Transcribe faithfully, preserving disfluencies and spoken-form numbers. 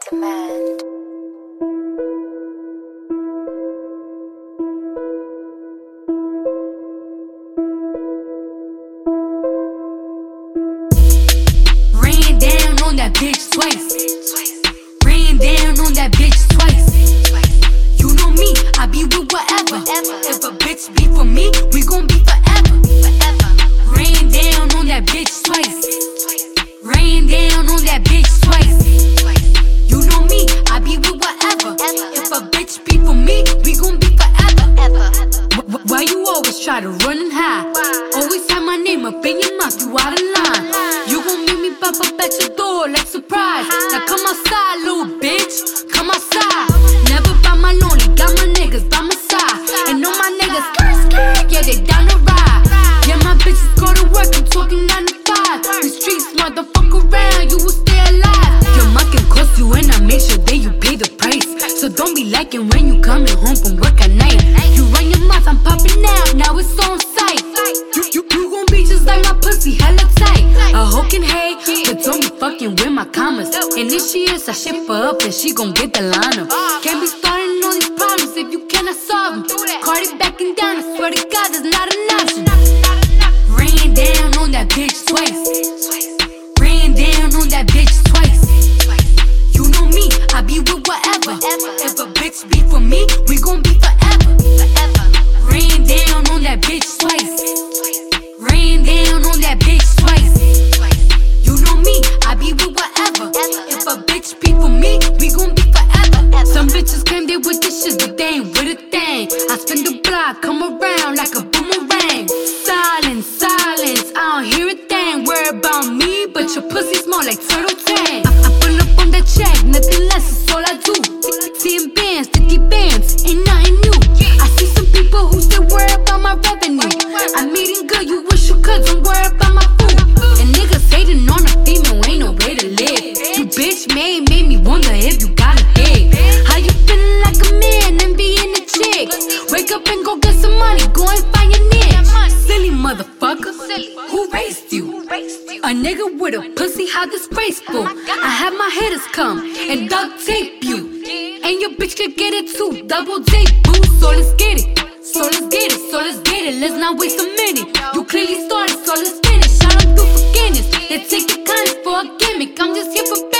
demand. Ran down on that bitch twice. Ran down on that bitch twice. You know me, I be with whatever. If a bitch be for me, we gon' be forever. Ran down on that bitch twice. Ran down on that bitch twice. You know me, I be with whatever. If a bitch be for me, we gon' be forever. Wh- Why you always try to run and hide? Always have my name up in your mouth, you out of line. You gon' meet me pop up at your door like surprise. Now come outside, little bitch, come outside. Never by my lonely, got my niggas by my side. And all my niggas, skirt, skirt, yeah, they down to ride. Yeah, my bitches go to work, I'm talking nine to five. The streets, motherfucker, around, you will stay alive. Your muck can cost you and I make sure that you pay the price. So don't be liking when you coming home from work at night. You run your mouth, I'm popping out, now it's on sight. You, you, you gon' be just like my pussy, hella tight. A hoe can hate, but don't be fucking with my commas. And if she is, I ship her up and she gon' get the line up. Can't be starting all these problems if you cannot solve them. Cardi backing down, I swear to God, that's not an option. Ran down on that bitch twice. Ran down on that bitch twice. You know me, I be with whatever. If a bitch be for me, we gon' be forever. Ran down on that bitch twice. Ran down on that bitch twice. You know me, I be with whatever. If a bitch be for me, we gon' be forever. Some bitches claim they with this shit, but they ain't with a thing. I spin the block, come around like a boomerang. Silence, silence, I don't hear a thing. Worry about me, but your pussy smell like turtle tang. I, I pull up on that check, nothing less, it's all I do. Ten bands, fifty bands, ain't nothing new. I see some people who still worry about my revenue. I'm eating good, you wish you could, don't worry about my food. And niggas hating on a female, ain't no way to live. You bitch made, made me wonder if you got a dick. How you feeling like a man and being a chick? Wake up and go get some money, go and find your niche. Silly motherfucker, who raised you? A nigga with a pussy, how disgraceful. I have my haters come and duct tape you. And your bitch could get it too, double date, boo. So let's get it, so let's get it, so let's get it. Let's not waste a minute. You clearly started, so let's finish. I don't do forgiveness. They take your kindness for a gimmick. I'm just here for